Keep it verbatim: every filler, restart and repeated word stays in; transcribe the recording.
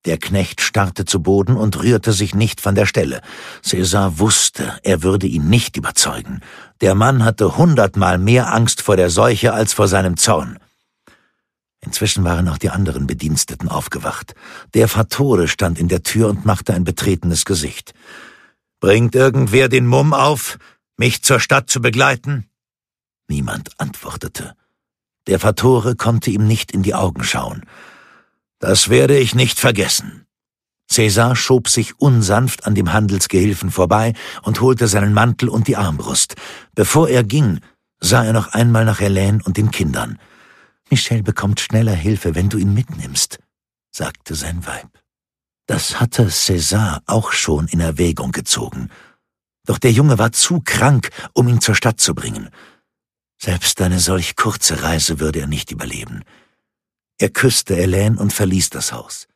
Der Knecht starrte zu Boden und rührte sich nicht von der Stelle. César wusste, er würde ihn nicht überzeugen. Der Mann hatte hundertmal mehr Angst vor der Seuche als vor seinem Zorn. Inzwischen waren auch die anderen Bediensteten aufgewacht. Der Fattore stand in der Tür und machte ein betretenes Gesicht. »Bringt irgendwer den Mumm auf, mich zur Stadt zu begleiten?« Niemand antwortete. Der Fattore konnte ihm nicht in die Augen schauen. »Das werde ich nicht vergessen.« César schob sich unsanft an dem Handelsgehilfen vorbei und holte seinen Mantel und die Armbrust. Bevor er ging, sah er noch einmal nach Hélène und den Kindern. »Michel bekommt schneller Hilfe, wenn du ihn mitnimmst«, sagte sein Weib. Das hatte César auch schon in Erwägung gezogen. Doch der Junge war zu krank, um ihn zur Stadt zu bringen. Selbst eine solch kurze Reise würde er nicht überleben. Er küsste Hélène und verließ das Haus.